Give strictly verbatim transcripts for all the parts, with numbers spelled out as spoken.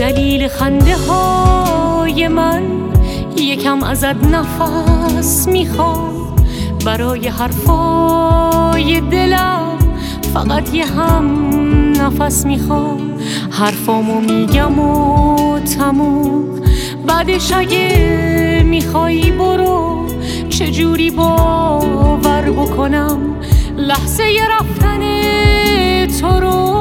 دلیل خنده های من یکم ازت نفس میخوام. برای حرفای دلم فقط یه هم نفس میخوام. حرفامو میگم و تموم، بعدش اگه میخوایی برو. چجوری باور بکنم لحظه ی رفتن تو رو؟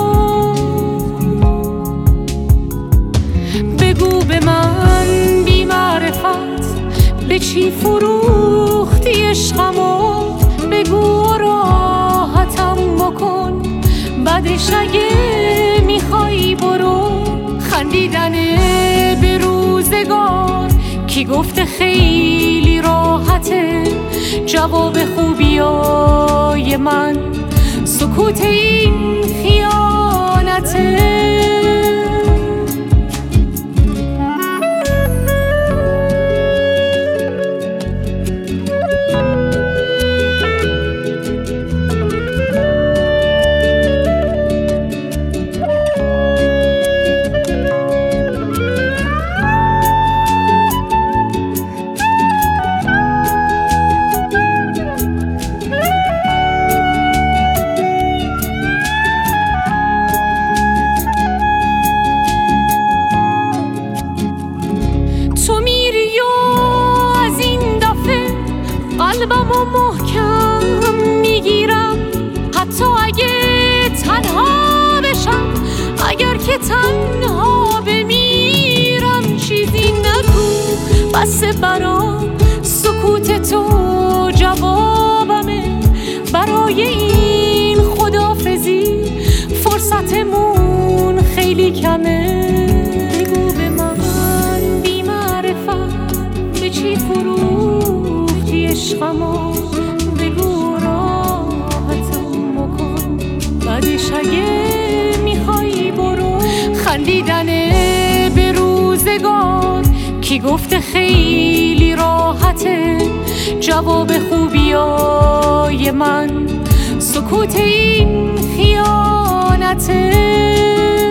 بگو به من بی معرفت به چی فروختی عشقمو. بگو راحتم بکن، بعدش اگه میخوایی برو. خندیدنه به روزگار کی گفته خیلی راحته؟ جواب خوبیای من سکوت این خیانته. قلبمو محکم میگیرم حتی اگه تنها بشم. اگر که تنها بمیرم چیزی نگو بسه برام. سکوت تو جوابمه برای این خداحافظی. فرصتمون خیلی کمه. بگو به من بی معرفت به چی فروختی عشقمو. بگو راحتم بکن، بعدش اگه میخوایی برو. خندیدنه به روزگار کی گفته خیلی راحته؟ جواب خوبیای من سکوت این خیانته.